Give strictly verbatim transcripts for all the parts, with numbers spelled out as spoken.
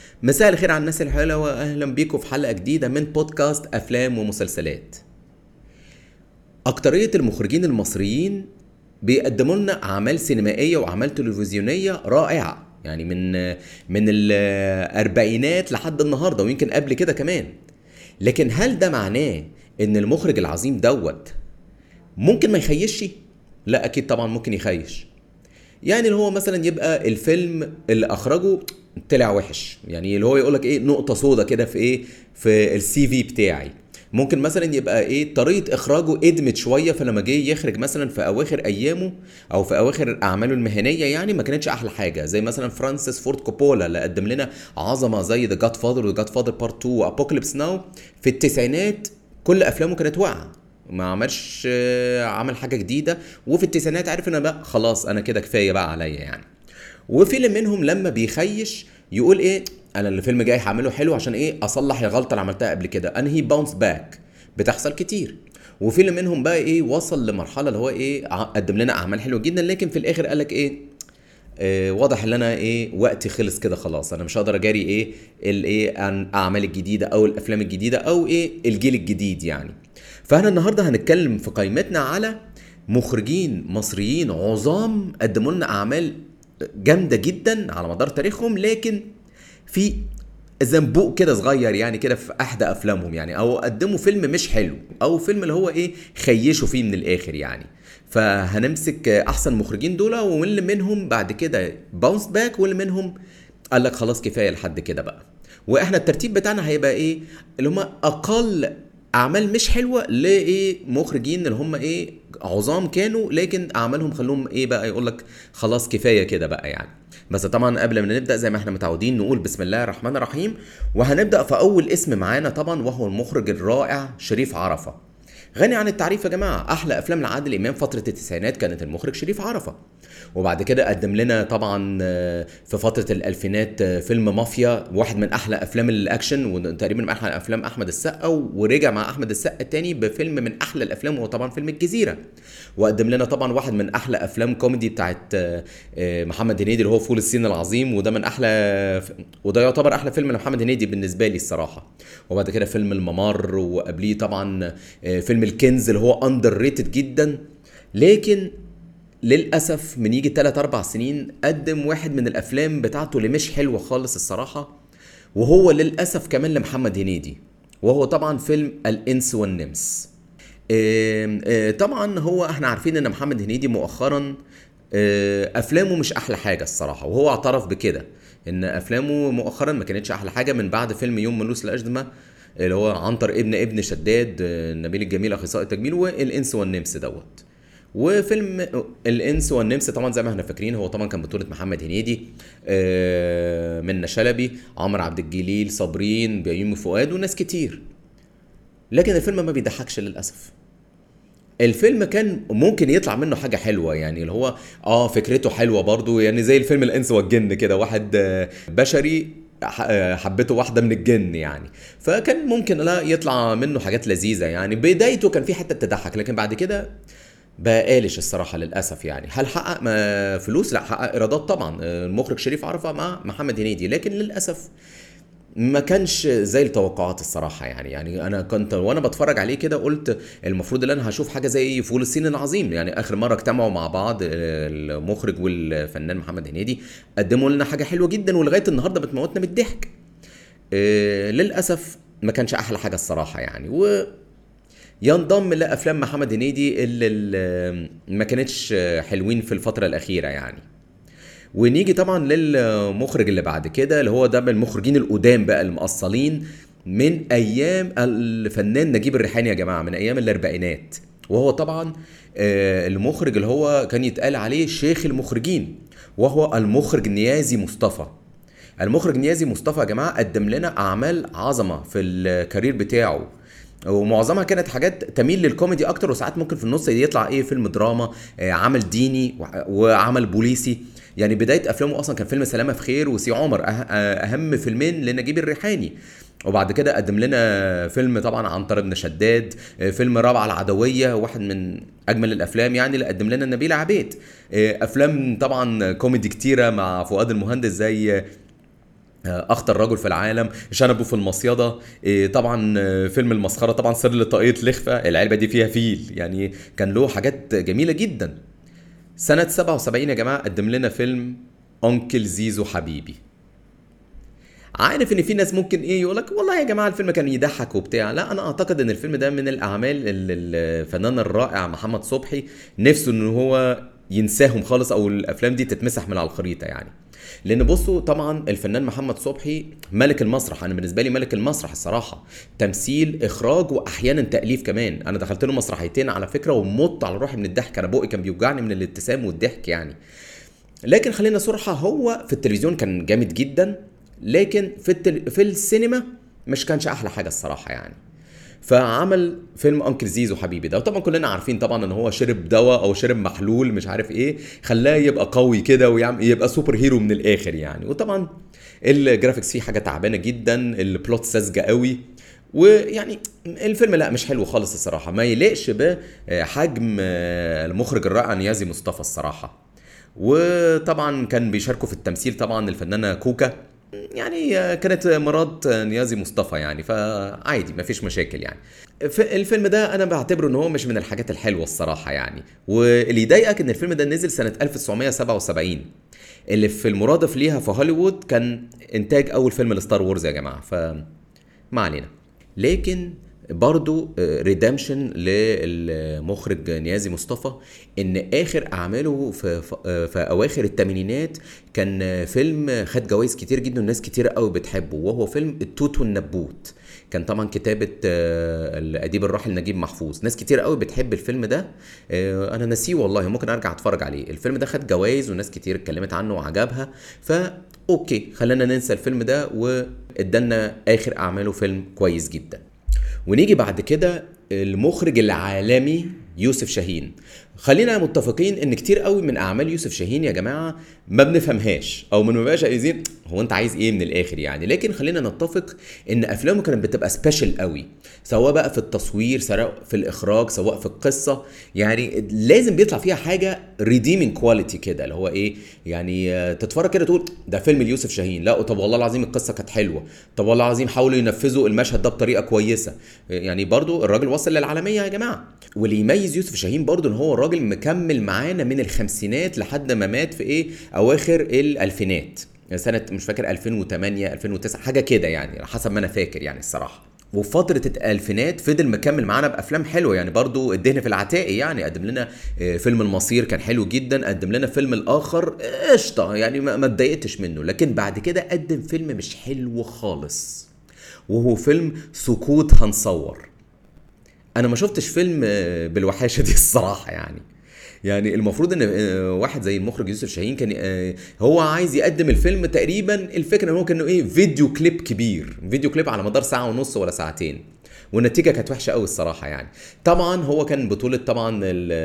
مساء الخير على الناس الحلوة، واهلا بيكم في حلقة جديدة من بودكاست افلام ومسلسلات. اكترية المخرجين المصريين بيقدموا لنا اعمال سينمائية واعمال تلفزيونية رائعة، يعني من من الاربعينات لحد النهاردة ويمكن قبل كده كمان. لكن هل ده معناه ان المخرج العظيم دوت ممكن ما يخيش؟ لا اكيد طبعا ممكن يخيش. يعني اللي هو مثلا يبقى الفيلم اللي اخرجه طلع وحش، يعني اللي هو يقولك ايه، نقطة سودا كده في ايه، في السي في بتاعي. ممكن مثلا يبقى ايه، طريقة اخراجه ادمت شوية، فلما جه يخرج مثلا في اواخر ايامه او في اواخر اعماله المهنية يعني ما كانتش احلى حاجة، زي مثلا فرانسيس فورد كوبولا اللي قدم لنا عظمة زي ذا جاد فاذر وذا جاد فاذر بارت اتنين وابوكاليبس ناو في التسعينات. كل افلامه كانت واقعة، ما عملش آه، عمل حاجة جديدة. وفي التسعينات عارف ان بقى خلاص انا كده كفاية بقى عليا يعني. وفيلم منهم لما بيخيش يقول ايه، انا الفيلم جاي هعمله حلو عشان ايه، اصلح الغلطه اللي عملتها قبل كده، ان هي باونس باك. بتحصل كتير. وفيلم منهم بقى ايه، وصل لمرحله اللي هو ايه، ع- قدم لنا اعمال حلوه جدا، لكن في الاخر قالك ايه، آه واضح ان انا ايه، وقتي خلص كده خلاص، انا مش هقدر اجاري ايه الايه عن اعمال الجديده او الافلام الجديده او ايه الجيل الجديد يعني. فاحنا النهارده هنتكلم في قائمتنا على مخرجين مصريين عظام قدموا لنا اعمال جامده جدا على مدار تاريخهم، لكن في زنبوق كده صغير يعني كده في احدى افلامهم، يعني او قدموا فيلم مش حلو او فيلم اللي هو ايه خيشوا فيه من الاخر يعني. فهنمسك احسن مخرجين دول، واللي منهم بعد كده باونس باك، واللي منهم قال لك خلاص كفايه لحد كده بقى. واحنا الترتيب بتاعنا هيبقى ايه، اللي هم اقل اعمال مش حلوه لايه، مخرجين اللي هم ايه عظام كانوا، لكن اعمالهم خلوهم ايه بقى، يقول لك خلاص كفايه كده بقى يعني. بس طبعا قبل ما نبدا زي ما احنا متعودين نقول بسم الله الرحمن الرحيم. وهنبدا في اول اسم معانا طبعا، وهو المخرج الرائع شريف عرفة. غني عن التعريف يا جماعه، احلى افلام لعادل امام فتره التسعينات كانت المخرج شريف عرفة. وبعد كده قدم لنا طبعا آه، في فتره الالفينات آه، فيلم مافيا، واحد من احلى افلام الاكشن وتقريبا من احلى افلام احمد السقا. ورجع مع احمد السقا تاني بفيلم من احلى الافلام، وهو طبعا فيلم الجزيره. وقدم لنا طبعا واحد من احلى افلام كوميدي بتاعت آه، آه، محمد هنيدي اللي هو فول الصين العظيم، وده من احلى، وده يعتبر احلى فيلم لمحمد هنيدي بالنسبه لي الصراحه. وبعد كده فيلم الممر، وقبليه طبعا آه، فيلم الكنز اللي هو اندر ريتد جدا. لكن للاسف من يجي تلاتة اربعة سنين قدم واحد من الافلام بتاعته اللي مش حلوه خالص الصراحه، وهو للاسف كمان لمحمد هنيدي، وهو طبعا فيلم الانس والنمس. آم، آه، طبعا هو احنا عارفين ان محمد هنيدي مؤخرا آه، افلامه مش احلى حاجه الصراحه، وهو اعترف بكده ان افلامه مؤخرا ما كانتش احلى حاجه من بعد فيلم يوم ملوث الاشدمه اللي هو عنتر ابن ابن شداد، آه، نبيل الجميل اخصائي التجميل، والانس والنمس دوت. وفيلم الانس والنمس طبعا زي ما احنا فاكرين، هو طبعا كان بطولة محمد هنيدي، آه، منة شلبي، عمرو عبد الجليل، صابرين، بيومي فؤاد، وناس كتير. لكن الفيلم ما بيضحكش للاسف. الفيلم كان ممكن يطلع منه حاجة حلوة، يعني اللي هو اه فكرته حلوة برضو، يعني زي الفيلم الانس والجن كده، واحد آه، بشري ح- آه، حبته واحدة من الجن يعني. فكان ممكن لا يطلع منه حاجات لذيذة، يعني بدايته كان في حتة تضحك، لكن بعد كده بقى قالش الصراحه للاسف يعني. هل حقق ما فلوس؟ لا، حقق ايرادات طبعا، آه، المخرج شريف عرفة مع محمد هنيدي، لكن للاسف ما كانش زي التوقعات الصراحه يعني. يعني انا كنت وانا بتفرج عليه كده قلت المفروض ان انا هشوف حاجه زي فول الصين العظيم، يعني اخر مره اجتمعوا مع بعض آه، المخرج والفنان محمد هنيدي قدموا لنا حاجه حلوه جدا، ولغايه النهارده بتموتنا من الضحك. آه، للاسف ما كانش احلى حاجه الصراحه يعني. و ينضم لافلام محمد هنيدي اللي اللي ما كانتش حلوين في الفتره الاخيره يعني. ونيجي طبعا للمخرج اللي بعد كده، اللي هو ده من المخرجين القدام بقى المقصلين من ايام الفنان نجيب الريحاني يا جماعه، من ايام الاربعينات. وهو طبعا آه، المخرج اللي هو كان يتقال عليه شيخ المخرجين، وهو المخرج نيازي مصطفى. المخرج نيازي مصطفى يا جماعه قدم لنا اعمال عظمه في الكارير بتاعه، ومعظمها كانت حاجات تميل للكوميدي اكتر، وساعات ممكن في النص يطلع ايه فيلم دراما، آه، عمل ديني وع- وعمل بوليسي. يعني بدايه افلامه اصلا كان فيلم سلامه في خير وسي عمر، أه- آه، اهم فيلمين لنجيب الريحاني. وبعد كده قدم لنا فيلم طبعا عنتر بن شداد، آه، فيلم رابعه العدويه، واحد من اجمل الافلام يعني اللي قدم لنا نبيل عبيد. آه، افلام طبعا كوميدي كتيره مع فؤاد المهندس زي اخطر رجل في العالم، شنبه في المصيده، إيه طبعا آه، فيلم المسخره طبعا سر لطاقية لخفة، العلبه دي فيها فيل، يعني كان له حاجات جميله جدا. سنه سبعة وسبعين يا جماعه قدم لنا فيلم انكل زيزو حبيبي. عارف ان في ناس ممكن ايه يقولك والله يا جماعه الفيلم كان يضحك وبتاع، لا انا اعتقد ان الفيلم ده من الاعمال اللي الفنان الرائع محمد صبحي نفسه ان هو ينساهم خالص، او الافلام دي تتمسح من على الخريطه يعني. لان بصوا طبعا الفنان محمد صبحي ملك المسرح، انا بالنسبه لي ملك المسرح الصراحه، تمثيل اخراج واحيانا تاليف كمان. انا دخلت له مسرحيتين على فكره ومت على روحي من الضحك، انا بقي كان بيوجعني من الابتسام والضحك يعني. لكن خلينا صراحة، هو في التلفزيون كان جامد جدا، لكن في التل... في السينما مش كانش احلى حاجة الصراحة يعني. فعمل فيلم انكل زيزو حبيبي ده، وطبعا كلنا عارفين طبعا ان هو شرب دواء او شرب محلول مش عارف ايه خلاه يبقى قوي كده ويعمل يبقى سوبر هيرو من الاخر يعني. وطبعا الجرافيكس فيه حاجة تعبانة جدا، البلوت ساذجة قوي، ويعني الفيلم لا مش حلو خالص الصراحة، ما يليقش بحجم المخرج الرائع نيازي مصطفى الصراحة. وطبعا كان بيشاركوا في التمثيل طبعا الفنانة كوكا، يعني كانت مرات نيازي مصطفى يعني، فعادي مفيش مشاكل يعني. الفيلم ده انا بعتبره ان هو مش من الحاجات الحلوه الصراحه يعني. واللي يضايقك ان الفيلم ده نزل سنه ألف وتسعمية سبعة وسبعين، اللي في المرادف ليها في هوليوود كان انتاج اول فيلم لستار وورز يا جماعه، فما علينا. لكن برضو ريدمشن للمخرج نيازي مصطفى، ان اخر اعماله في, في اواخر الثمانينات كان فيلم خد جوائز كتير جدا والناس كتير قوي بتحبه، وهو فيلم التوت والنبوت. كان طبعا كتابة الأديب الراحل نجيب محفوظ، ناس كتير قوي بتحب الفيلم ده، أنا ناسيه والله، ممكن أرجع أتفرج عليه. الفيلم ده خد جوائز وناس كتير اتكلمت عنه وعجبها، فا أوكي خلينا ننسى الفيلم ده، وادانا آخر أعماله فيلم كويس جدا. ونيجي بعد كده المخرج العالمي يوسف شاهين. خلينا متفقين ان كتير قوي من اعمال يوسف شاهين يا جماعه ما بنفهمهاش او ما بنبقاش عايزين هو انت عايز ايه من الاخر يعني. لكن خلينا نتفق ان افلامه كانت بتبقى سبيشال قوي، سواء بقى في التصوير سواء في الاخراج سواء في القصه، يعني لازم بيطلع فيها حاجه ريديمينج كواليتي كده، اللي هو ايه يعني تتفرج كده تقول ده فيلم ليوسف شاهين. لا طب والله العظيم القصه كانت حلوه، طب والله العظيم حاولوا ينفذوا المشهد ده بطريقه كويسه يعني. برضو الراجل وصل للعالمية يا جماعه. واللي يميز يوسف شاهين برضو ان هو راجل مكمل معانا من الخمسينات لحد ما مات في ايه اواخر الالفينات، سنه مش فاكر ألفين وتمانية ألفين وتسعة حاجه كده يعني حسب ما انا فاكر يعني الصراحه. وفي فتره الالفينات فضل مكمل معانا بافلام حلوه يعني. برضو الدهن في العتاقي يعني قدم لنا فيلم المصير كان حلو جدا، قدم لنا فيلم الاخر قشطه يعني ما اتضايقتش منه. لكن بعد كده قدم فيلم مش حلو خالص، وهو فيلم سكوت هنصور. انا ما شفتش فيلم بالوحاشه دي الصراحه يعني. يعني المفروض ان واحد زي المخرج يوسف شاهين كان هو عايز يقدم الفيلم تقريبا الفكره ان هو كانه ايه فيديو كليب كبير، فيديو كليب على مدار ساعه ونص ولا ساعتين، والنتيجه كانت وحشه قوي الصراحه يعني. طبعا هو كان بطوله طبعا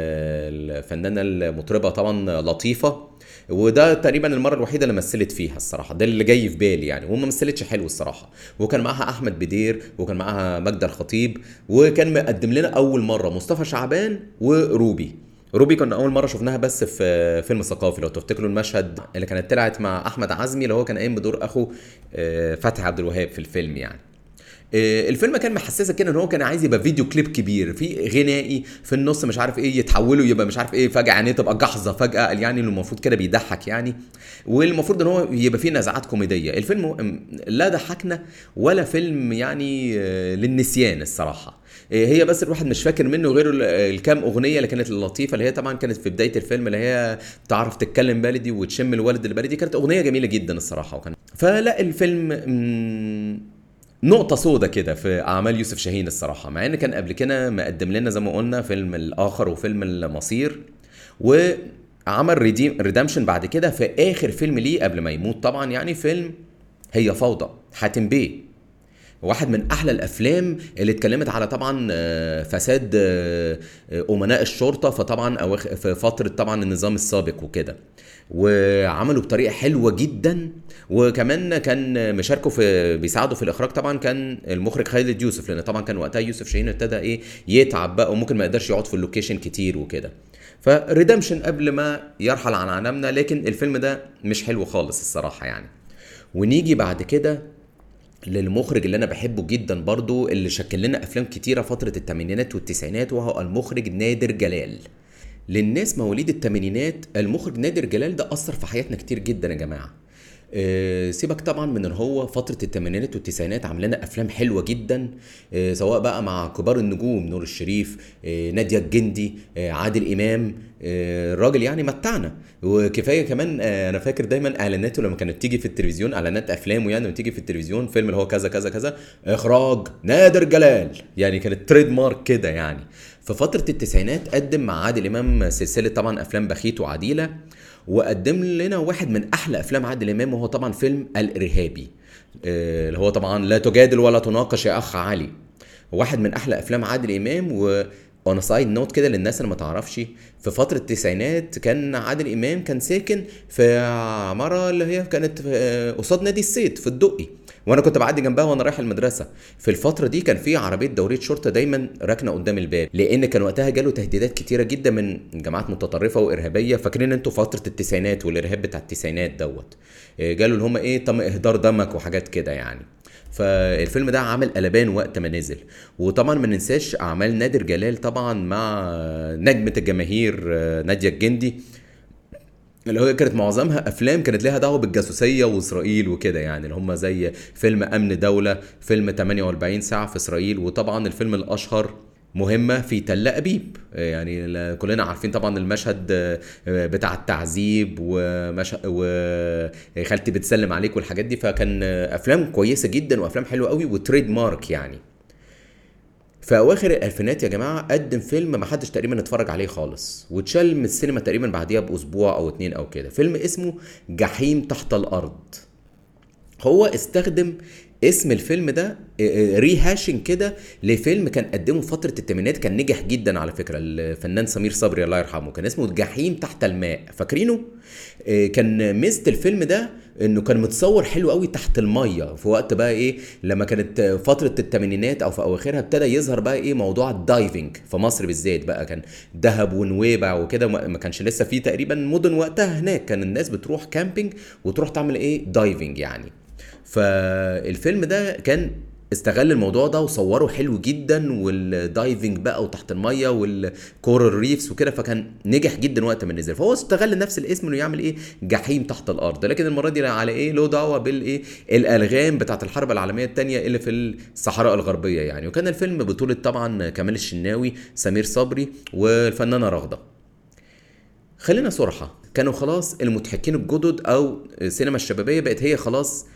الفنانه المطربه طبعا لطيفه، وده تقريبا المره الوحيده اللي مثلت فيها الصراحه، ده اللي جاي في بالي يعني، وما مثلتش حلو الصراحه. وكان معاها احمد بدير وكان معاها ماجدة الخطيب، وكان مقدم لنا اول مره مصطفى شعبان وروبي. روبي كنا اول مره شفناها بس في فيلم ثقافي، لو تفتكروا المشهد اللي كانت طلعت مع احمد عزمي اللي هو كان قايم بدور اخو فتحي عبد الوهاب في الفيلم يعني. الفيلم كان محسسك كده ان هو كان عايز يبقى فيديو كليب كبير في غنائي في النص مش عارف ايه، يتحولوا يبقى مش عارف ايه فجاه يعني تبقى جحظه فجاه يعني، المفروض كده بيضحك يعني، والمفروض ان هو يبقى فيه نزعات كوميديه. الفيلم لا ضحكنا ولا فيلم يعني للنسيان الصراحه. هي بس الواحد مش فاكر منه غير الكام اغنيه اللي كانت اللطيفه، اللي هي طبعا كانت في بدايه الفيلم، اللي هي تعرف تتكلم بلدي وتشم الولد البلدي، كانت اغنيه جميله جدا الصراحه. وكان فلا الفيلم نقطة سودة كده في أعمال يوسف شاهين الصراحة، مع إن كان قبل كده مقدم لنا زي ما قلنا فيلم الآخر وفيلم المصير، وعمل ريديم ريدمشن بعد كده في آخر فيلم ليه قبل ما يموت طبعا يعني، فيلم هي فوضى حاتم بيه، واحد من احلى الافلام اللي اتكلمت على طبعا فساد امناء الشرطه فطبعا في فتره طبعا النظام السابق وكده، وعملوا بطريقه حلوه جدا. وكمان كان مشاركه في بيساعده في الاخراج طبعا كان المخرج خالد يوسف، لان طبعا كان وقتها يوسف شاهين ابتدى ايه يتعب بقى وممكن ما يقدرش يقعد في اللوكيشن كتير وكده، فريدمشن قبل ما يرحل عن عالمنا. لكن الفيلم ده مش حلو خالص الصراحه يعني. ونيجي بعد كده للمخرج اللي انا بحبه جدا برضو، اللي شكل لنا افلام كتيره فتره الثمانينات والتسعينات، وهو المخرج نادر جلال. للناس مواليد الثمانينات، المخرج نادر جلال ده اثر في حياتنا كتير جدا يا جماعه. آه، سيبك طبعا من ان هو فتره الثمانينات والتسعينات عامل لنا افلام حلوه جدا، آه، سواء بقى مع كبار النجوم نور الشريف، آه، ناديه الجندي، آه، عادل امام. آه، الراجل يعني متعنا. وكفايه كمان، آه، انا فاكر دايما اعلاناته لما كانت تيجي في التلفزيون، اعلانات افلامه يعني لما تيجي في التلفزيون، فيلم اللي هو كذا كذا كذا، اخراج نادر جلال، يعني كانت تريد مارك كده يعني. في فتره التسعينات قدم مع عادل امام سلسله طبعا افلام بخيت وعديله، وقدم لنا واحد من احلى افلام عادل امام، وهو طبعا فيلم الارهابي، آه، اللي هو طبعا لا تجادل ولا تناقش يا اخ علي. واحد من احلى افلام عادل امام. و اون سايد نوت كده للناس اللي ما تعرفش، في فتره التسعينات كان عادل امام كان ساكن في عماره اللي هي كانت آه، قصاد نادي الصيد في الدقي، وانا كنت بعدي جنبها وانا رايح المدرسه. في الفتره دي كان في عربيه دوريه شرطه دايما راكنه قدام الباب، لان كان وقتها جاله تهديدات كتيره جدا من جماعات متطرفه وارهابيه. فاكرين انتوا فتره التسعينات والارهاب بتاع التسعينات دوت، آه، جاله اللي هم ايه، تم اهدار دمك وحاجات كده يعني. فالفيلم ده عمل قلبان وقت ما نزل. وطبعا ما ننساش اعمال نادر جلال طبعا مع نجمة الجماهير آه، نادية الجندي، اللي هو كانت معظمها افلام كانت لها دعوه بالجاسوسيه واسرائيل وكده يعني، اللي هم زي فيلم امن دوله، فيلم ثمانية وأربعين ساعه في اسرائيل، وطبعا الفيلم الاشهر مهمة في تل أبيب. يعني ل- كلنا عارفين طبعا المشهد آه، بتاع التعذيب ومش... وخالتي بتسلم عليك والحاجات دي. فكان آه، أفلام كويسة جدا وأفلام حلوة قوي وتريد مارك يعني. في اواخر الالفينات يا جماعه قدم فيلم ما حدش تقريبا اتفرج عليه خالص، واتشال من السينما تقريبا بعديها باسبوع او اتنين او كده، فيلم اسمه جحيم تحت الارض. هو استخدم اسم الفيلم ده ريهاشنج كده لفيلم كان قدمه في فتره الثمانينات، كان نجح جدا على فكره، الفنان سمير صبري الله يرحمه، كان اسمه جحيم تحت الماء، فاكرينه؟ آه، كان ميزه الفيلم ده انه كان متصور حلو قوي تحت الميه، في وقت بقى ايه لما كانت فتره الثمانينات او في اواخرها ابتدى يظهر بقى ايه موضوع الدايفنج في مصر بالذات، بقى كان دهب ونويبع وكده، ما ما كانش لسه فيه تقريبا مدن وقتها هناك، كان الناس بتروح كامبينج وتروح تعمل ايه دايفنج يعني. فالفيلم ده كان استغل الموضوع ده وصوره حلو جدا، والدايفنج بقى وتحت الميه والكورال ريفز وكده، فكان نجح جدا وقت ما نزل. فهو استغل نفس الاسم انه يعمل ايه جحيم تحت الارض، لكن المره دي على ايه له دعوه بالايه الالغام بتاعه الحرب العالميه الثانيه اللي في الصحراء الغربيه يعني. وكان الفيلم بطوله طبعا كمال الشناوي، سمير صبري، والفنانه رغده. خلينا صراحة، كانوا خلاص المضحكين الجدد او السينما الشبابية بقت هي خلاص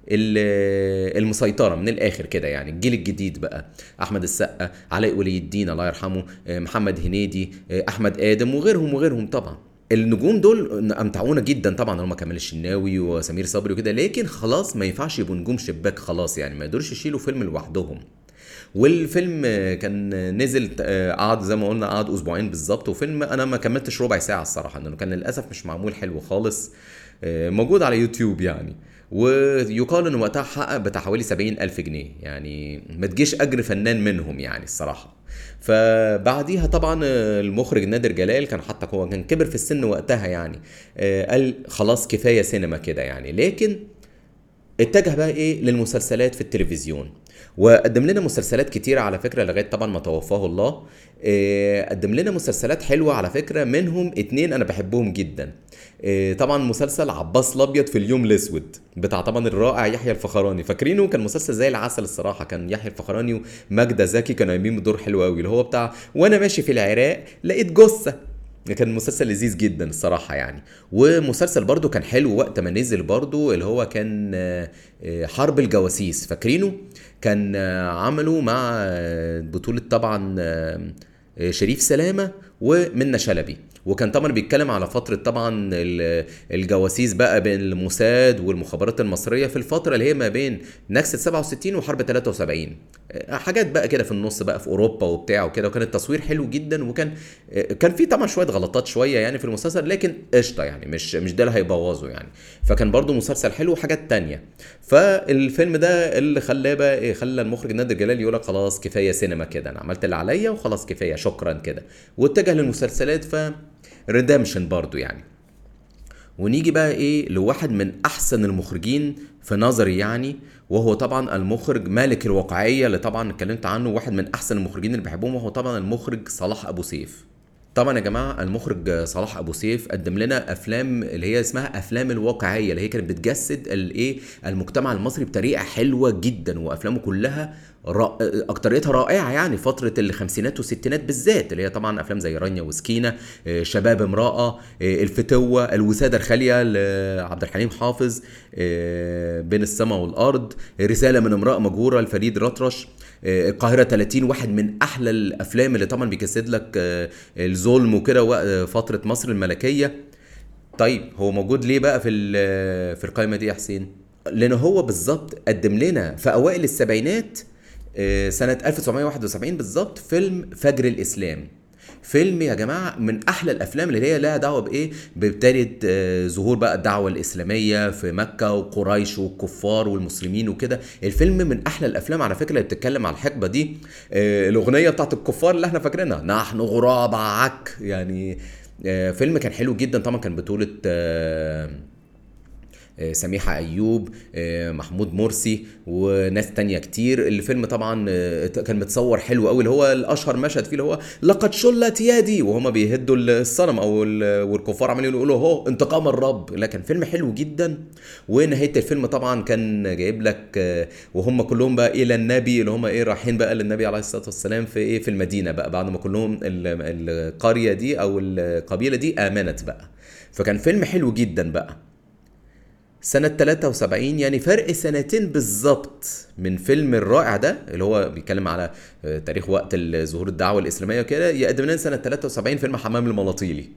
ال- المسيطرة من الآخر كده يعني. الجيل الجديد بقى أحمد السقا، علاء ولي الدين الله يرحمه، آه، محمد هنيدي، آه، أحمد آدم، وغيرهم وغيرهم طبعا. النجوم دول امتعونا جدا طبعا، هم كمال الشناوي وسمير صبري وكده، لكن خلاص ما ينفعش يبقوا نجوم شباك خلاص يعني، ما يقدروش يشيلوا فيلم لوحدهم. والفيلم كان نزل آه، قعد زي ما قلنا قعد اسبوعين بالظبط، وفيلم انا ما كملتش ربع ساعه الصراحه، لانه كان للاسف مش معمول حلو خالص، آه، موجود على يوتيوب يعني. ويقال ان وقتها حقق بتاع حوالي سبعين الف جنيه، يعني ما تجيش اجر فنان منهم يعني الصراحه. فبعديها طبعا آه، المخرج نادر جلال كان حتى هو كان كبر في السن وقتها يعني، آه، قال خلاص كفايه سينما كده يعني. لكن اتجه بقى ايه للمسلسلات في التلفزيون، وقدم لنا مسلسلات كتيرة على فكرة لغاية طبعا ما توفاه الله. إيه، قدم لنا مسلسلات حلوة على فكرة، منهم اتنين انا بحبهم جدا. إيه، طبعا مسلسل عباس الابيض في اليوم الاسود بتاع طبعا الرائع يحيى الفخراني، فاكرينه؟ كان مسلسل زي العسل الصراحة، كان يحيى الفخراني وماجدة زكي كانوا قايمين بدور حلو قوي، اللي هو بتاع وانا ماشي في العراق لقيت جثة. كان مسلسل لذيذ جدا الصراحة يعني. ومسلسل برضو كان حلو وقت ما نزل برضو، اللي هو كان آه، آه، حرب الجواسيس، فاكرينه؟ كان آه، عمله مع آه، بطولة طبعا آه، آه، شريف سلامة ومنة شلبي. وكان طبعا بيتكلم على فترة طبعا ال- الجواسيس بقى بين الموساد والمخابرات المصرية في الفترة اللي هي ما بين نكسة سبعة وستين وحرب تلاتة وسبعين، حاجات بقى كده في النص بقى في اوروبا وبتاع وكده. وكان التصوير حلو جدا، وكان كان في طبعا شويه غلطات شويه يعني في المسلسل، لكن قشطه يعني، مش مش ده اللي هيبوظه يعني. فكان برضو مسلسل حلو وحاجات تانية. فالفيلم ده اللي خلاه بقى إيه، خلى المخرج نادر جلال يقول لك خلاص كفايه سينما كده، انا عملت اللي عليا وخلاص كفايه شكرا كده، واتجه للمسلسلات. ف ريدمشن برضو يعني. ونيجي بقى ايه لواحد من احسن المخرجين في نظري يعني، وهو طبعا المخرج مالك الواقعية اللي طبعا اتكلمت عنه، واحد من احسن المخرجين اللي بحبهم، وهو طبعا المخرج صلاح ابو سيف. طبعا يا جماعه المخرج صلاح ابو سيف قدم لنا افلام اللي هي اسمها افلام الواقعيه، اللي هي كانت بتجسد الايه المجتمع المصري بطريقه حلوه جدا، وافلامه كلها را... اكتريتها رائعه يعني فتره الخمسينات والستينات بالذات، اللي هي طبعا افلام زي رانيا وسكينه، آه، شباب امراه، آه، الفتوه، الوساده الخاليه لعبد الحليم حافظ، آه، بين السماء والارض، رساله من امراه مجهوره لفريد الأطرش، آه، القاهره ثلاثين، واحد من احلى الافلام اللي طبعا بيجسد لك آه، الظلم وكده، وق- فتره مصر الملكيه. طيب هو موجود ليه بقى في ال- في القائمه دي يا حسين؟ لان هو بالظبط قدم لنا في اوائل السبعينات، آه، سنه ألف وتسعمية واحد وسبعين بالظبط، فيلم فجر الاسلام. فيلم يا جماعه من احلى الافلام اللي هي لها دعوه بايه، ببدايه آه، ظهور بقى الدعوه الاسلاميه في مكه وقريش والكفار والمسلمين وكده. الفيلم من احلى الافلام على فكره اللي بتتكلم على الحقبه دي. آه، الاغنيه بتاعت الكفار اللي احنا فاكرينها، نحن غراب عك يعني. آه، فيلم كان حلو جدا طبعا، كان بطوله آه، آه، سميحة أيوب، آه، محمود مرسي، وناس تانية كتير. الفيلم طبعا آه، كان متصور حلو قوي، اللي هو الأشهر مشهد فيه اللي هو لقد شلت يدي وهما بيهدوا الصنم، أو ال- والكفار عمالين يقولوا هو انتقام الرب. لا كان فيلم حلو جدا. ونهاية الفيلم طبعا كان جايب لك آه، وهم كلهم بقى إلى النبي، اللي هم إيه رايحين بقى للنبي عليه الصلاة والسلام في إيه في المدينة بقى، بعد ما كلهم ال- القرية دي أو القبيلة دي آمنت بقى. فكان فيلم حلو جدا بقى. سنة تلاتة وسبعين، يعني فرق سنتين بالظبط من فيلم الرائع ده اللي هو بيتكلم على آه، تاريخ وقت ال- ظهور الدعوة الإسلامية كده، يقدم لنا سنة تلاتة وسبعين فيلم حمام الملاطيلي،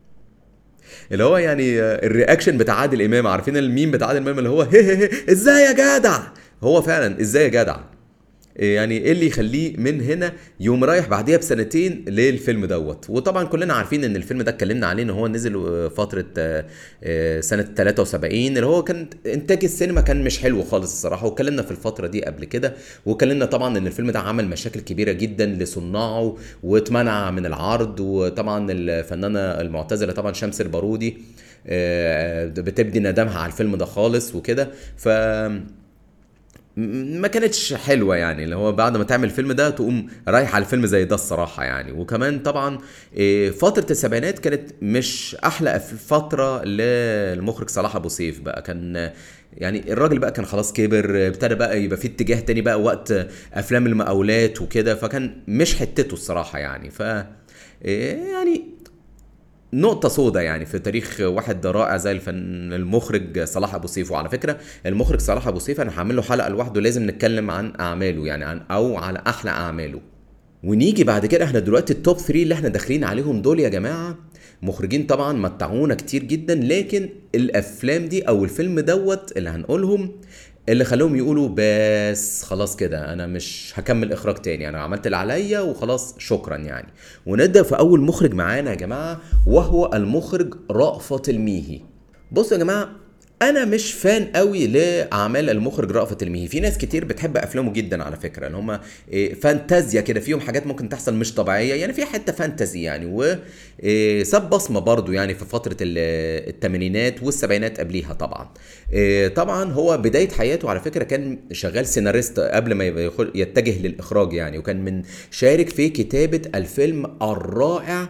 اللي هو يعني آه، الرياكشن بتاع عادل إمام. عارفين الميم بتاع عادل إمام اللي هو هي هي هي ازاي يا جدع؟ هو فعلا ازاي يا جدع. يعني ايه اللي يخليه من هنا يوم رايح بعديها بسنتين للفيلم دوت. وطبعا كلنا عارفين ان الفيلم ده اتكلمنا عليه ان هو نزل آه، فتره آه، آه، سنه تلاتة وسبعين، اللي هو كان انتاج السينما كان مش حلو خالص الصراحه، واتكلمنا في الفتره دي قبل كده. واتكلمنا طبعا ان الفيلم ده عمل مشاكل كبيره جدا لصناعه واتمنع من العرض. وطبعا الفنانه المعتزله طبعا شمس البارودي آه، بتبدي ندمها على الفيلم ده خالص وكده. ف م- ما كانتش حلوة يعني، اللي هو بعد ما تعمل الفيلم ده تقوم رايح على الفيلم زي ده الصراحة يعني. وكمان طبعا إيه، فترة السبعينات كانت مش أحلى أف- فترة للمخرج صلاح أبو سيف بقى. كان يعني الراجل بقى كان خلاص كبر، ابتدى بقى يبقى في اتجاه تاني بقى وقت أفلام المقاولات وكده، فكان مش حتته الصراحة يعني. ف إيه يعني نقطة سودة يعني في تاريخ واحد رائع زي الفن المخرج صلاح أبو سيف. وعلى فكرة المخرج صلاح أبو سيف أنا هعمل له حلقة لوحده، لازم نتكلم عن أعماله يعني، عن أو على أحلى أعماله. ونيجي بعد كده احنا دلوقتي التوب ثلاثة اللي احنا داخلين عليهم دول يا جماعة، مخرجين طبعا متعونا كتير جدا، لكن الافلام دي او الفيلم دوت اللي هنقولهم اللي خلوهم يقولوا بس خلاص كده انا مش هكمل اخراج تاني، انا عملت اللي عليا وخلاص شكرا يعني. ونبدا في اول مخرج معانا يا جماعة، وهو المخرج رأفت الميهي. بصوا يا جماعه، انا مش فان قوي لاعمال المخرج رأفت الميهي. في ناس كتير بتحب افلامه جدا على فكره، ان هم فانتازيا كده، فيهم حاجات ممكن تحصل مش طبيعيه يعني، في حته فانتازي يعني. وساب بصمه برضو يعني في فتره ال- الثمانينات والسبعينات قبليها طبعا. إيه، طبعا هو بدايه حياته على فكره كان شغال سيناريست قبل ما يبقى يخل- يتجه للاخراج يعني، وكان من شارك في كتابه الفيلم الرائع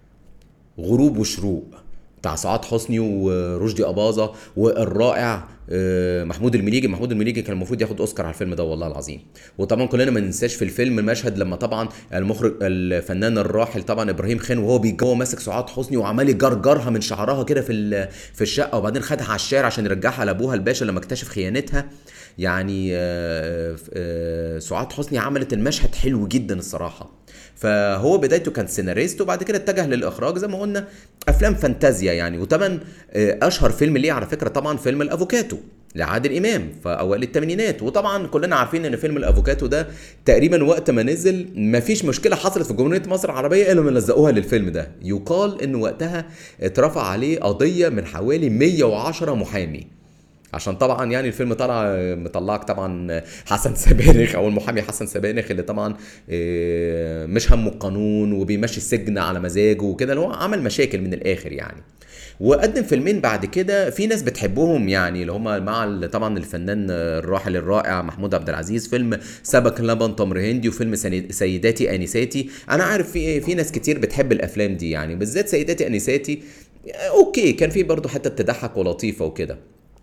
غروب وشروق بتاع سعاد حسني ورشدي أباظة والرائع آه، محمود المليجي. محمود المليجي كان المفروض ياخد اوسكار على الفيلم ده والله العظيم. وطبعا كلنا ما ننساش في الفيلم المشهد لما طبعا المخرج الفنان الراحل طبعا ابراهيم خان وهو بيجي ماسك سعاد حسني وعمال يجرجرها من شعرها كده في ال- في الشقه، وبعدين خدها على الشارع عشان يرجعها لابوها الباشا لما اكتشف خيانتها يعني. آه، آه، سعاد حسني عملت المشهد حلو جدا الصراحه. فهو بدايته كان سيناريست، وبعد كده اتجه للاخراج زي ما قلنا افلام فانتازيا يعني. وطبعا آه، اشهر فيلم ليه على فكره طبعا فيلم الافوكاتو لعادل امام في اوائل الثمانينات. وطبعا كلنا عارفين ان فيلم الافوكاتو ده تقريبا وقت ما نزل مفيش مشكله حصلت في جمهوريه مصر العربيه الا لما لزقوها للفيلم ده. يقال ان وقتها اترفع عليه قضيه من حوالي مية وعشرة محامي عشان طبعا يعني الفيلم طلع مطلعك طبعا حسن سبانخ او المحامي حسن سبانخ اللي طبعا آه، مش همه القانون وبيمشي السجن على مزاجه وكده، اللي هو عمل مشاكل من الاخر يعني. وقدم فيلمين بعد كده في ناس بتحبهم يعني، اللي هما مع ال- طبعا الفنان الراحل الرائع محمود عبد العزيز، فيلم سبك لبن تمر هندي وفيلم سني- سيداتي انساتي. انا عارف في في ناس كتير بتحب الافلام دي يعني، بالذات سيداتي انساتي. اوكي كان في برضه حته تضحك ولطيفه وكده.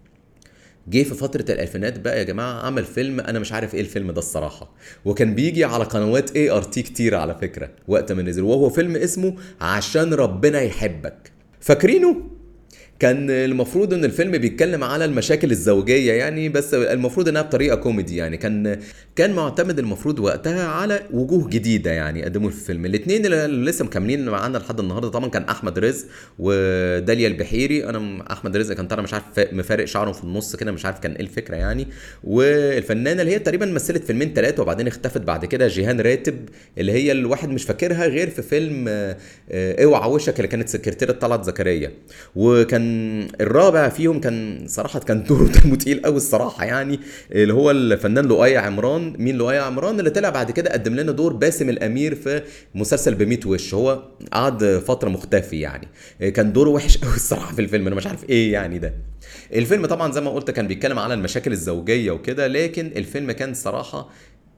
جه في فترة الألفينات بقى يا جماعة عمل فيلم أنا مش عارف إيه الفيلم ده الصراحة، وكان بيجي على قنوات اي ار تي كتير على فكرة وقت ما نزل، وهو فيلم اسمه عشان ربنا يحبك. فاكرينه؟ كان المفروض ان الفيلم بيتكلم على المشاكل الزوجيه يعني، بس المفروض انها بطريقه كوميدي يعني. كان كان معتمد المفروض وقتها على وجوه جديده يعني قدموا في الفيلم. الاثنين اللي لسه مكملين معانا لحد النهارده طبعا كان احمد رزق وداليا البحيري. انا م- احمد رزق كان طالع مش عارف فا- مفارق شعره في النص كده، مش عارف كان ايه الفكره يعني. والفنانه اللي هي تقريبا مثلت فيلمين ثلاثه وبعدين اختفت بعد كده، جيهان راتب، اللي هي الواحد مش فاكرها غير في فيلم آه، آه، اوعى وشك اللي كانت سكرتيرة طلعت زكريا. وكان الرابع فيهم كان صراحة كان دوره دمه تقيل قوي الصراحة يعني، اللي هو الفنان لؤي عمران. مين لؤي عمران؟ اللي طلع بعد كده قدم لنا دور باسم الأمير في مسلسل بميت وش. هو قعد فترة مختفي يعني، كان دوره وحش قوي الصراحة في الفيلم، انا مش عارف ايه يعني ده. الفيلم طبعا زي ما قلت كان بيتكلم على المشاكل الزوجية وكده، لكن الفيلم كان صراحة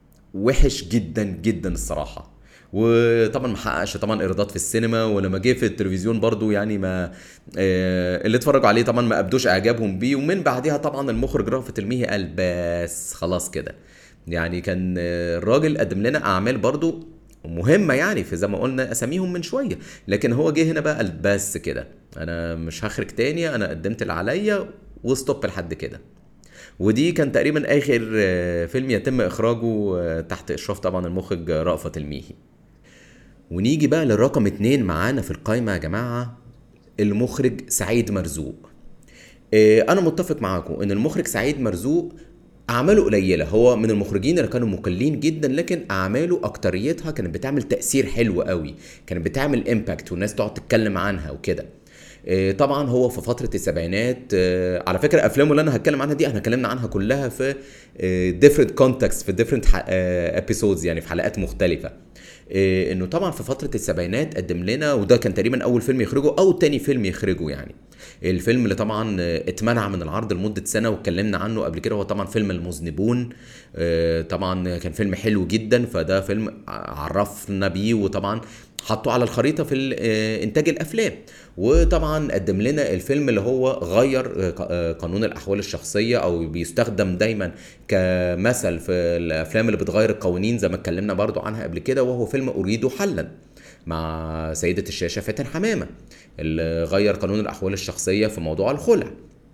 وحش جدا جدا الصراحه. وطبعا ما حققش طبعا ايرادات في السينما، ولما جه في التلفزيون برضو يعني ما آه، اللي اتفرجوا عليه طبعا ما ابدوش اعجابهم بيه. ومن بعدها طبعا المخرج رأفت الميهي قال بس خلاص كده يعني. كان آه، الراجل قدم لنا اعمال برضو مهمه يعني، في زي ما قلنا اساميهم من شويه، لكن هو جه هنا بقى قال بس كده انا مش هخرج تاني، انا قدمت اللي عليا وستوب لحد كده. ودي كان تقريبا اخر آه، فيلم يتم اخراجه آه، تحت اشراف طبعا المخرج رأفت الميهي. ونيجي بقى للرقم اتنين معانا في القايمة يا جماعة، المخرج سعيد مرزوق. آه، انا متفق معاكم ان المخرج سعيد مرزوق اعماله قليله، هو من المخرجين اللي كانوا مقلين جدا، لكن اعماله اكتريتها كانت بتعمل تاثير حلو قوي، كانت بتعمل امباكت والناس تقعد تتكلم عنها وكده. آه، طبعا هو في فتره السبعينات، آه، على فكره افلامه اللي انا هتكلم عنها دي احنا اتكلمنا عنها كلها في ديفرنت كونتكست في ديفرنت ابيسودز يعني في حلقات مختلفه. إيه، انه طبعا في فتره السبعينات قدم لنا، وده كان تقريبا اول فيلم يخرجه او تاني فيلم يخرجه يعني. الفيلم اللي طبعا اتمنع من العرض لمده سنه واتكلمنا عنه قبل كده، هو طبعا فيلم المذنبون. آه، طبعا كان فيلم حلو جدا، فده فيلم عرفنا بيه وطبعا حطه على الخريطه في ال- آه، انتاج الافلام. وطبعا قدم لنا الفيلم اللي هو غير آه، ق- آه، قانون الاحوال الشخصيه، او بيستخدم دايما كمثل في الافلام اللي بتغير القوانين زي ما اتكلمنا برضو عنها قبل كده، وهو فيلم اريد حلا مع سيدة الشاشة فاتن حمامة، اللي غير قانون الأحوال الشخصية في موضوع الخلع.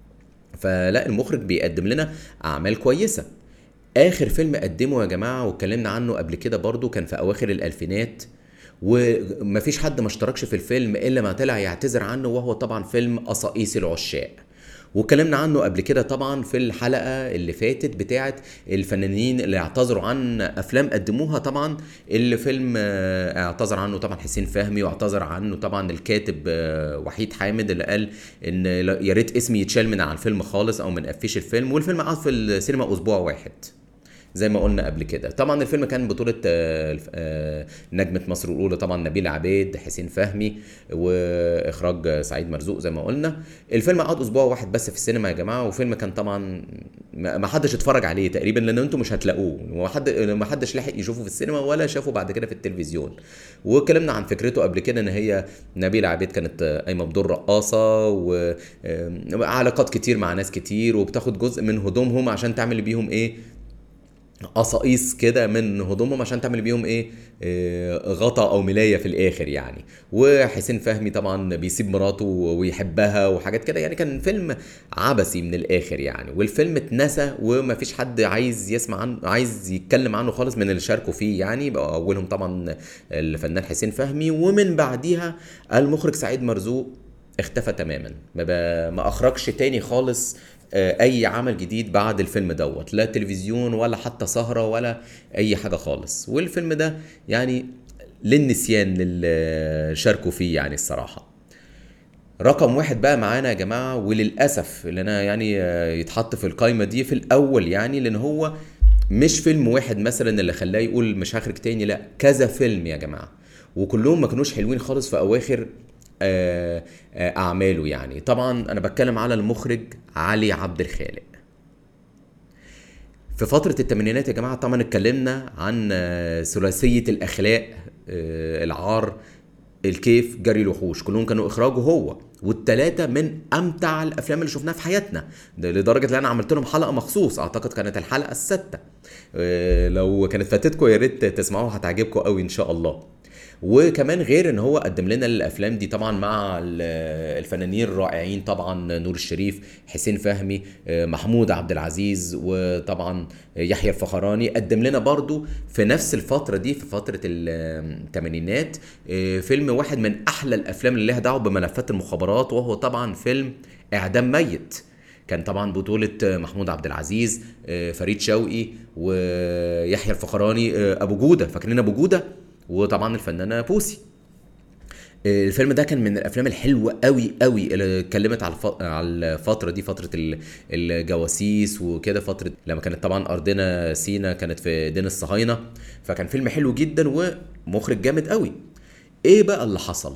فلا المخرج بيقدم لنا أعمال كويسة. آخر فيلم قدمه يا جماعة واتكلمنا عنه قبل كده برضو كان في أواخر الألفينات، ومفيش حد ما اشتركش في الفيلم إلا ما طلع يعتذر عنه، وهو طبعا فيلم قصائص العشاق. واتكلمنا عنه قبل كده طبعا في الحلقة اللي فاتت بتاعت الفنانين اللي اعتذروا عن افلام قدموها. طبعا الفيلم آه، اعتذر عنه طبعا حسين فهمي، واعتذر عنه طبعا الكاتب آه، وحيد حامد، اللي قال ان لا- يا ريت اسمي يتشال من على الفيلم خالص او من افيش الفيلم. والفيلم قعد في السينما اسبوع واحد زي ما قلنا قبل كده. طبعا الفيلم كان بطولة آه، الف- آه، نجمة مصر الأولى طبعا نبيل عبيد، حسين فهمي، وإخراج آه، سعيد مرزوق زي ما قلنا. الفيلم قعد أسبوع واحد بس في السينما يا جماعة، وفيلم كان طبعا ما ما حدش اتفرج عليه تقريبا، لأن أنتم مش هتلاقوه، وما حد ما حدش لحق يشوفه في السينما ولا شافه بعد كده في التلفزيون. واتكلمنا عن فكرته قبل كده، إن هي نبيل عبيد كانت آه، قايمة بدور رقاصة، وعلاقات كتير مع ناس كتير، وبتاخد جزء من هدومهم عشان تعمل بيهم إيه، قصاقيس كده من هدومهم عشان تعمل بيهم ايه، إيه، غطا او ملايه في الاخر يعني. وحسين فهمي طبعا بيسيب مراته ويحبها وحاجات كده يعني. كان فيلم عبثي من الاخر يعني، والفيلم اتنسى ومفيش حد عايز يسمع عنه، عايز يتكلم عنه خالص من اللي شاركوا فيه يعني. بقى اولهم طبعا الفنان حسين فهمي، ومن بعديها المخرج سعيد مرزوق اختفى تماما، ما, ب- ما اخرجش تاني خالص آه، اي عمل جديد بعد الفيلم دوت، لا تلفزيون ولا حتى سهرة ولا اي حاجة خالص. والفيلم ده يعني للنسيان للي شاركوا فيه يعني الصراحة. رقم واحد بقى معانا يا جماعة، وللأسف اللي أنا يعني آه، يتحط في القايمة دي في الأول، يعني لأن هو مش فيلم واحد مثلا اللي خلاه يقول مش هخرج تاني، لا كذا فيلم يا جماعة، وكلهم ما كانوش حلوين خالص في أواخر آه، آه، أعماله. يعني طبعا أنا بتكلم على المخرج علي عبد الخالق. في فترة الثمانينات يا جماعة طبعا اتكلمنا عن آه، ثلاثية الأخلاق، آه، العار، الكيف، جري الوحوش، كلهم كانوا إخراجه هو، والتلاتة من أمتع الأفلام اللي شفناها في حياتنا، ده لدرجة إن أنا عملت لهم حلقة مخصوص، أعتقد كانت الحلقة الستة. آه، لو كانت فاتتكم يا ريت تسمعوها، هتعجبكم قوي إن شاء الله. وكمان غير ان هو قدم لنا الافلام دي طبعا مع ال- الفنانين الرائعين، طبعا نور الشريف، حسين فهمي، آه، محمود عبد العزيز، وطبعا يحيى الفخراني. قدم لنا برضو في نفس الفترة دي، في فترة الثمانينات، فيلم واحد من احلى الافلام اللي لها دعوة بملفات المخابرات، وهو طبعا فيلم اعدام ميت. كان طبعا بطولة محمود عبد العزيز، آه، فريد شوقي، ويحيى الفخراني، آه، ابو جودة، فاكرين ابو جودة؟ وطبعا الفنانه بوسي. الفيلم ده كان من الافلام الحلوه قوي قوي اللي اتكلمت على الف- على الفتره دي، فتره ال- الجواسيس وكده، فتره لما كانت طبعا ارضنا سينا كانت في ايدين الصهاينه. فكان فيلم حلو جدا ومخرج جامد قوي. ايه بقى اللي حصل؟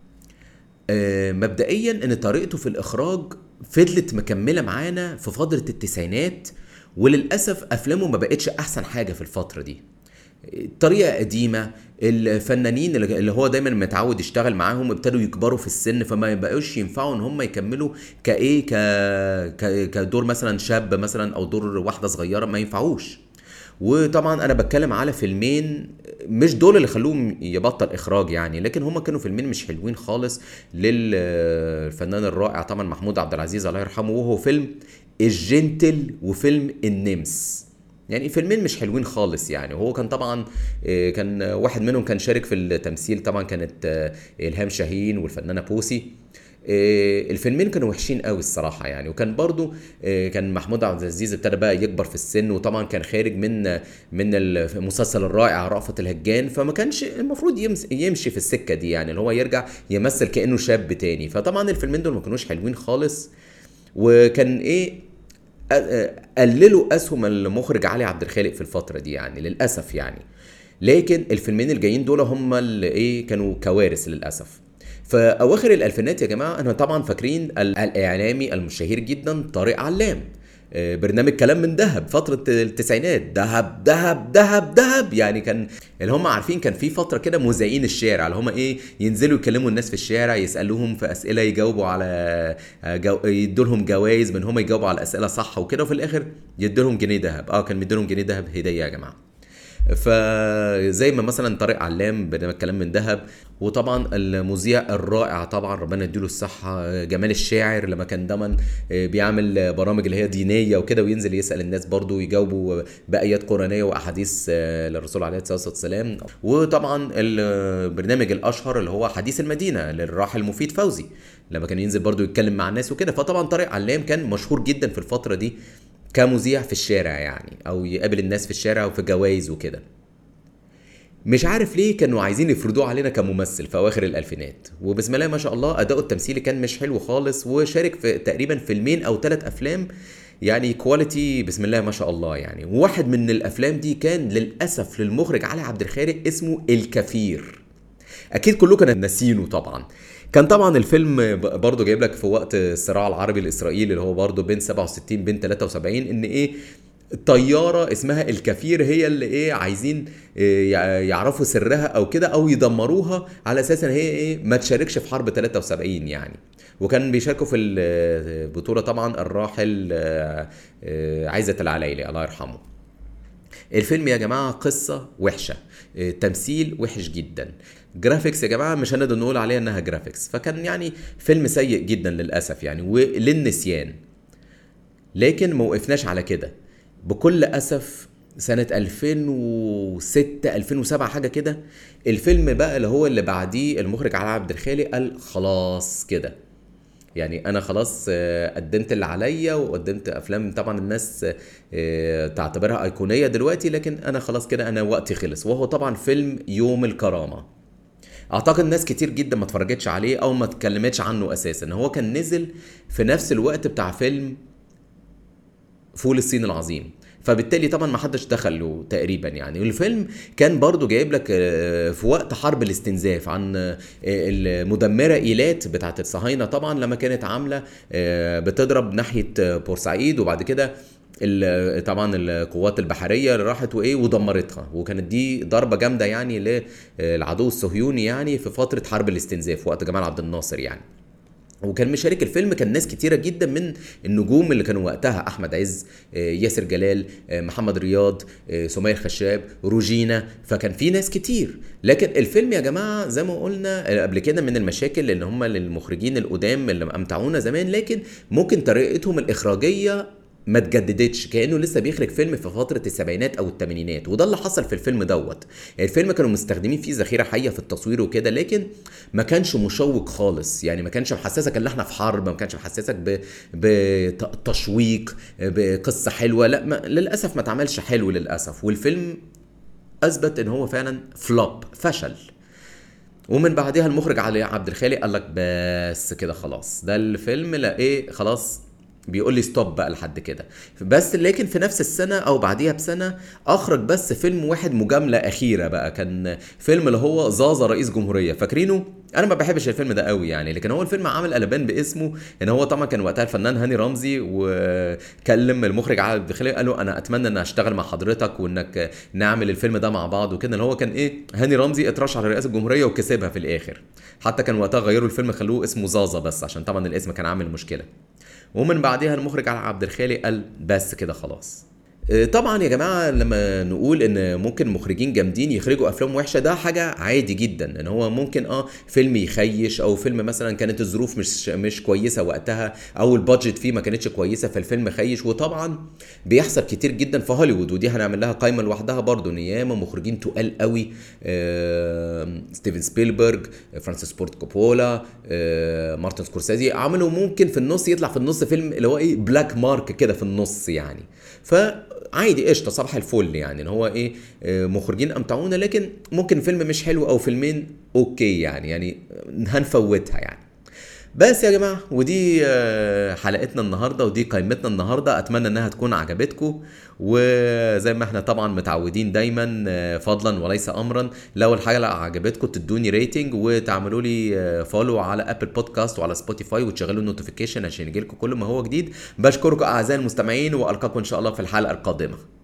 آه، مبدئيا ان طريقته في الاخراج فضلت مكمله معانا في فتره التسعينات، وللاسف افلامه ما بقتش احسن حاجه في الفتره دي. طريقة قديمة، الفنانين اللي اللي هو دايما متعود يشتغل معاهم ابتدوا يكبروا في السن، فما يبقوش ينفعوا ان هم يكملوا كايه ك... ك... كدور مثلا شاب مثلا، او دور واحدة صغيرة، ما ينفعوش. وطبعا انا بتكلم على فيلمين مش دول اللي خلوهم يبطل اخراج يعني، لكن هما كانوا فيلمين مش حلوين خالص للفنان الرائع طبعا محمود عبد العزيز الله يرحمه، وهو فيلم الجنتل وفيلم النمس. يعني فيلمين مش حلوين خالص يعني. وهو كان طبعا آه، كان واحد منهم كان شارك في التمثيل، طبعا كانت آه، إلهام شاهين والفنانة بوسي. آه، الفيلمين كانوا وحشين قوي الصراحة يعني. وكان برضو آه، كان محمود عبد العزيز ابتدى بقى يكبر في السن، وطبعا كان خارج من من المسلسل الرائع رأفت الهجان، فما كانش المفروض يمس- يمشي في السكة دي يعني، اللي هو يرجع يمثل كأنه شاب تاني. فطبعا الفيلمين دول ما كانوش حلوين خالص. وكان ايه، قللوا اسهم المخرج علي عبد الخالق في الفتره دي يعني، للاسف يعني. لكن الفيلمين الجايين دول هم اللي ايه، كانوا كوارث للاسف. فاواخر الالفينات يا جماعه، انا طبعا فاكرين ال- الاعلامي المشهير جدا طارق علام، آه، برنامج كلام من دهب، فترة التسعينات، دهب دهب دهب دهب يعني. كان اللي هم عارفين كان في فترة كده مذيعين الشارع اللي هم ايه، ينزلوا يكلموا الناس في الشارع، يسألوهم في أسئلة، يجاوبوا على آه، جو... يدوا لهم جوائز من هم يجاوبوا على الأسئلة صح وكده، وفي الآخر يدوا لهم جنيه دهب. اه كان مديلهم جنيه دهب هدية يا جماعة. فزي ما مثلا طارق علام برنامج كلام من دهب، وطبعا المذيع الرائع طبعا ربنا يديله الصحة جمال الشاعر، لما كان دايما بيعمل برامج اللي هي دينية وكده، وينزل يسأل الناس برضو يجاوبوا بآيات قرآنية وأحاديث للرسول عليه الصلاة والسلام. وطبعا البرنامج الأشهر اللي هو حديث المدينة للراحل مفيد فوزي، لما كان ينزل برضو يتكلم مع الناس وكده. فطبعا طارق علام كان مشهور جدا في الفترة دي كمذيع في الشارع يعني، او يقابل الناس في الشارع وفي جوائز وكده. مش عارف ليه كانوا عايزين يفرضوه علينا كممثل في اواخر الالفينات، وبسم الله ما شاء الله اداؤه التمثيلي كان مش حلو خالص، وشارك في تقريبا فيلمين او ثلاث افلام يعني كواليتي بسم الله ما شاء الله يعني. وواحد من الافلام دي كان للاسف للمخرج علي عبد الخالق، اسمه الكفير. اكيد كلكم كانوا ناسينه طبعا. كان طبعا الفيلم ب- برضه جايب لك في وقت الصراع العربي الاسرائيلي اللي هو برضه بين سبعة وستين بين تلاتة وسبعين، ان ايه، طياره اسمها الكفير هي اللي ايه عايزين إيه يع- يعرفوا سرها او كده، او يدمروها على اساس ان هي ايه ما تشاركش في حرب تلاتة وسبعين يعني. وكان بيشاركوا في البطوله طبعا الراحل آه، آه، عايزة العلايلي الله يرحمه. الفيلم يا جماعة قصة وحشة، آه، تمثيل وحش جدا، جرافيكس يا جماعة مش هنقدر نقول عليها انها جرافيكس، فكان يعني فيلم سيء جدا للأسف يعني وللنسيان. لكن ما وقفناش على كده، بكل أسف سنة ألفين وستة ألفين وسبعة حاجة كده، الفيلم بقى اللي هو اللي بعديه المخرج علي عبد الخالق قال خلاص كده يعني، انا خلاص آه، قدمت اللي عليا، وقدمت افلام طبعا الناس آه، تعتبرها ايقونيه دلوقتي، لكن انا خلاص كده انا وقتي خلص. وهو طبعا فيلم يوم الكرامه. اعتقد ناس كتير جدا ما اتفرجتش عليه او ما اتكلمتش عنه اساسا. هو كان نزل في نفس الوقت بتاع فيلم فول الصين العظيم، فبالتالي طبعا ما حدش دخل له تقريبا يعني. والفيلم كان برضو جايب لك آه، في وقت حرب الاستنزاف عن آه، المدمرة ايلات بتاعت الصهاينة طبعا، لما كانت عاملة آه، بتضرب ناحية آه، بورسعيد، وبعد كده ال- طبعا القوات البحريه اللي راحت وايه ودمرتها، وكانت دي ضربه جامده يعني للعدو الصهيوني يعني في فتره حرب الاستنزاف وقت جمال عبد الناصر يعني. وكان مشارك الفيلم كان ناس كتيرة جدا من النجوم اللي كانوا وقتها: أحمد عز، آه، ياسر جلال، آه، محمد رياض، آه، سمير خشاب، روجينا. فكان في ناس كتير. لكن الفيلم يا جماعة زي ما قلنا آه، قبل كده من المشاكل اللي هم للمخرجين القدام اللي أمتعونا زمان، لكن ممكن طريقتهم الإخراجية ما تجددتش، كانه لسه بيخرج فيلم في فتره السبعينات او الثمانينات. وده اللي حصل في الفيلم دوت. الفيلم كانوا مستخدمين فيه ذخيره حيه في التصوير وكده، لكن ما كانش مشوق خالص يعني، ما كانش محسسك ان احنا في حرب، ما كانش محسسك ب... بتشويق بقصه حلوه. لا ما... للاسف ما اتعملش حلو للاسف. والفيلم اثبت ان هو فعلا فلوب، فشل. ومن بعدها المخرج علي عبد الخالق قال لك بس كده خلاص، ده الفيلم لا ايه خلاص، بيقول لي ستوب بقى لحد كده. بس لكن في نفس السنة او بعديها بسنة اخرج بس فيلم واحد مجاملة اخيرة بقى، كان فيلم اللي هو زازا رئيس جمهورية، فاكرينه؟ انا ما بحبش الفيلم ده قوي يعني، لكن هو الفيلم عامل قلبان باسمه. ان هو طبعا كان وقتها الفنان هاني رمزي، وكلم المخرج علي عبد الخالق قال له انا اتمنى ان اشتغل مع حضرتك وانك نعمل الفيلم ده مع بعض وكده. اللي هو كان ايه، هاني رمزي اترشح لرئاسة الجمهورية وكسبها في الاخر. حتى كان وقتها غيروا الفيلم خلوه اسمه زازا بس عشان طبعا الاسم كان عامل مشكلة. ومن بعدها المخرج علي عبد الخالق قال بس كده خلاص. آه، طبعا يا جماعه لما نقول ان ممكن مخرجين جامدين يخرجوا افلام وحشه، ده حاجه عادي جدا. ان هو ممكن اه فيلم يخيش، او فيلم مثلا كانت الظروف مش مش كويسه وقتها، او البادجت فيه ما كانتش كويسه فالفيلم خيش. وطبعا بيحصل كتير جدا في هوليوود، ودي هنعمل لها قائمه لوحدها برضو، ان ياما مخرجين تقال قوي، آه ستيفن سبيلبرج، فرانسيس فورد كوبولا، آه مارتن سكورسيزي، عملوا ممكن في النص يطلع في النص فيلم اللي هو ايه بلاك مارك كده في النص يعني. فعادي قشطه صباح الفل يعني، ان هو ايه آه، مخرجين امتعونا، لكن ممكن فيلم مش حلو او فيلمين اوكي يعني يعني هنفوتها يعني. بس يا جماعة، ودي آه، حلقتنا النهاردة، ودي قائمتنا النهاردة. أتمنى أنها تكون عجبتكم. وزي ما احنا طبعا متعودين دايما، آه، فضلا وليس أمرا، لو الحلقة عجبتكم تدوني ريتنج وتعملوا لي فولو على أبل بودكاست وعلى سبوتيفاي، وتشغلوا النوتيفيكيشن عشان يجيلكم كل ما هو جديد. بشكركم أعزائي المستمعين، وألقاكم إن شاء الله في الحلقة القادمة.